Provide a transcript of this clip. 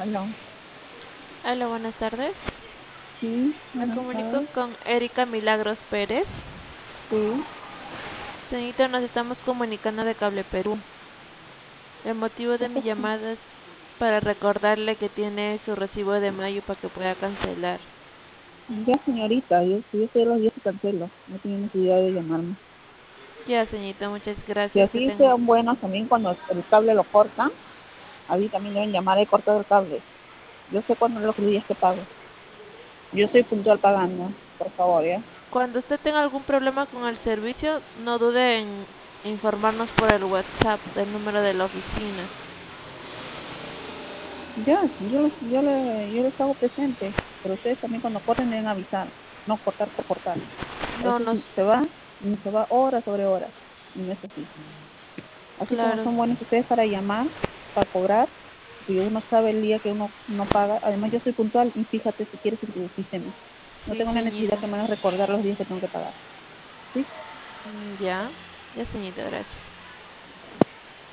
Aló. Hola, buenas tardes. Sí, Me buenas comunico tardes. con Erika Milagros Pérez. Sí, Señorita, nos estamos comunicando de Cable Perú. El motivo ¿qué de mi pasó? llamada es para recordarle que tiene su recibo de mayo para que pueda cancelar. Ya, señorita, yo sé los días que cancelo. No tiene necesidad de llamarme. Ya, señorita, muchas Si gracias. Que así tengo. sean buenos también cuando el cable lo cortan, a mí también deben llamar y cortar el cable. Yo sé cuándo los días que pago. Yo soy puntual pagando, por favor, ¿ya? Cuando usted tenga algún problema con el servicio, no dude en informarnos por el WhatsApp del número de la oficina. Ya, yo les hago presente, pero ustedes también cuando corten deben avisar, no cortar por cortar. A No veces nos. se va horas sobre horas, y no es así. Así como Claro. son buenos ustedes para llamar, para cobrar, y uno sabe el día que uno no paga. Además, yo soy puntual y fíjate si quieres en tu sistema. No Sí, tengo la necesidad señorita. que me hagas recordar los días que tengo que pagar. ¿Sí? Ya. Ya, señorita, gracias.